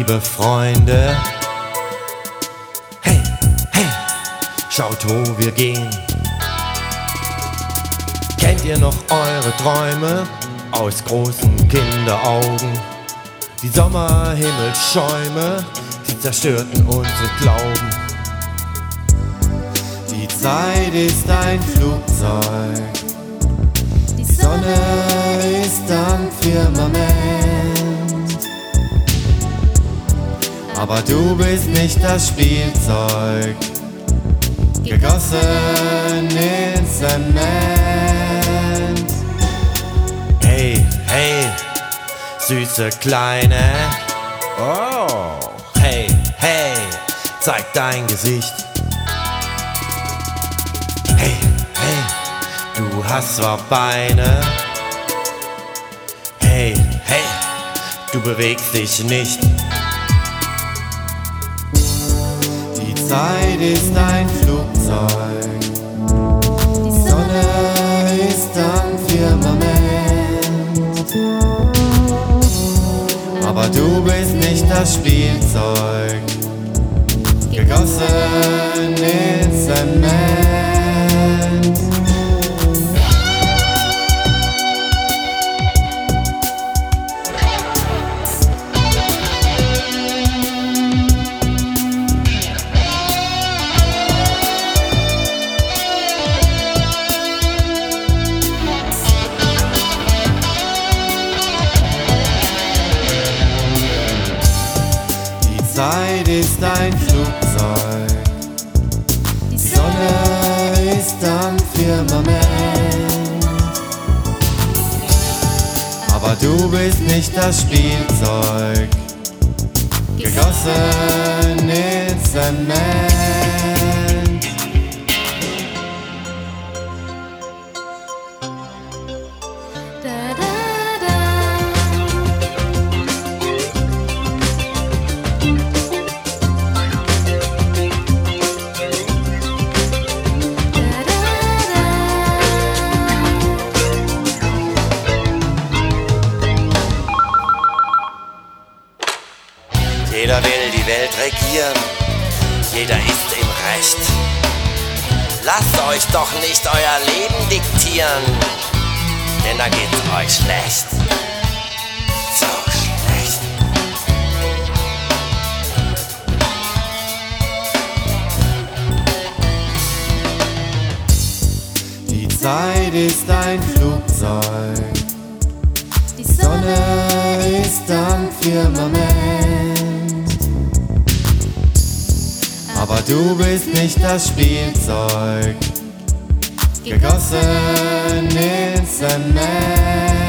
liebe Freunde, hey, hey, schaut, wo wir gehen. Kennt ihr noch eure Träume aus großen Kinderaugen? Die Sommerhimmelsschäume, die zerstörten unseren Glauben. Die Zeit ist ein Flugzeug, die Sonne ist am Firmament. Aber du bist nicht das Spielzeug, gegossen in Zement. Hey, hey, süße Kleine. Oh, hey, hey, zeig dein Gesicht. Hey, hey, du hast zwar Beine. Hey, hey, du bewegst dich nicht. Die Zeit ist ein Flugzeug, die Sonne ist am Firmament. Aber du bist nicht das Spielzeug, gegossen in Zement. Die Zeit ist ein Flugzeug, die Sonne ist am Firmament. Aber du bist nicht das Spielzeug, gegossen in Zement. Jeder will die Welt regieren, jeder ist im Recht. Lasst euch doch nicht euer Leben diktieren, denn dann geht's euch schlecht. So schlecht. Die Zeit ist ein Flugzeug, die Sonne ist am Firmament. Aber du bist nicht das Spielzeug, gegossen in Zement.